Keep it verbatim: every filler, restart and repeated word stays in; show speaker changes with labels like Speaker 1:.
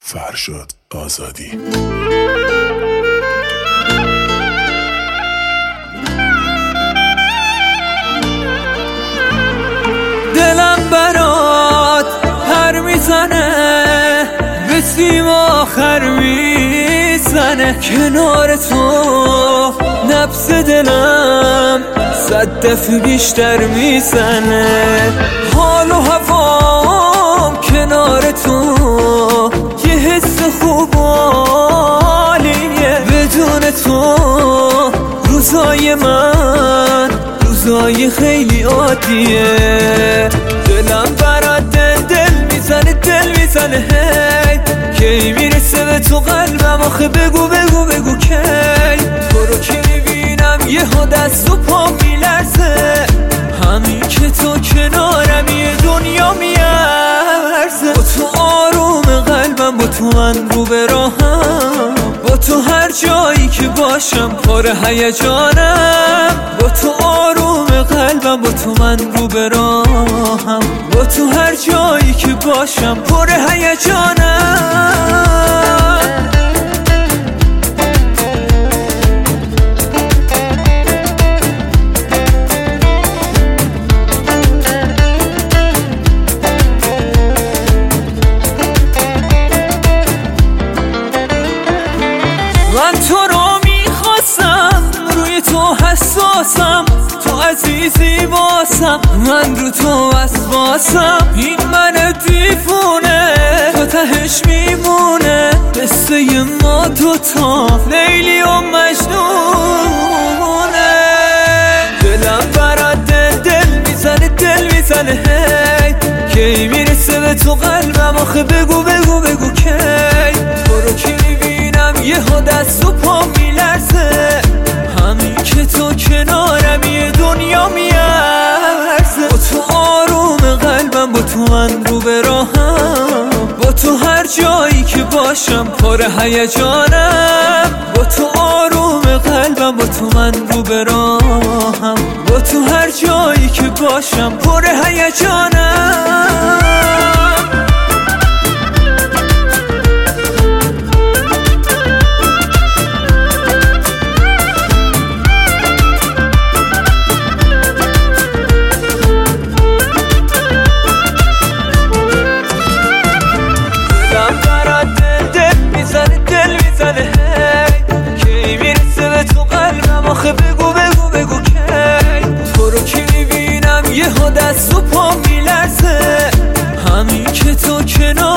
Speaker 1: فرشاد آزادی.
Speaker 2: دلم برات پر میزنه، به سیم آخر میزنه، کنار تو نبض دلم صد دفعه بیشتر میزنه. حال و هوام کنار تو یه حس خوب و عالیه، بدون تو روزای من روزای خیلی عادیه. دلم برات دل دل میزنه دل میزنه هی، کی میرسه به تو قلبم آخه بگو بگو بگو کی. تو رو که میبینم یهو دست و پا میلرزه، همین که تو کنارم یه دنیا میارزه. با تو آروم قلبم، با تو من رو به راهم، با تو هر جایی که باشم پر هیجانم. با تو آروم قلبم، با تو من رو به راهم، با تو هر جایی که باشم پر هیجانم. من تو رو میخواستم، روی تو حساسم، تو عزیزی واسم، من رو تو وسواسم. این من دیوونه تا تهش میمونه، قصه ما دوتا لیلی و مجنونه. دلم برات دل دل میزنه دل میزنه هی، کی میرسه به تو قلبم آخه بگو بگو بگو کی. تو رو که میبینم یهو دست و پا میلرزه، همین که تو کنارم یه دنیا میارزه. با تو آروم قلبم، با تو من رو به راهم، با تو هر جایی که باشم پر هیجانم. با تو آروم قلبم، با تو من رو به راهم، با تو هر جایی که باشم پر هیجانم. آخه بگو بگو بگو کی. تو رو که میبینم یهو دست و پا میلرزه، همین که تو کنار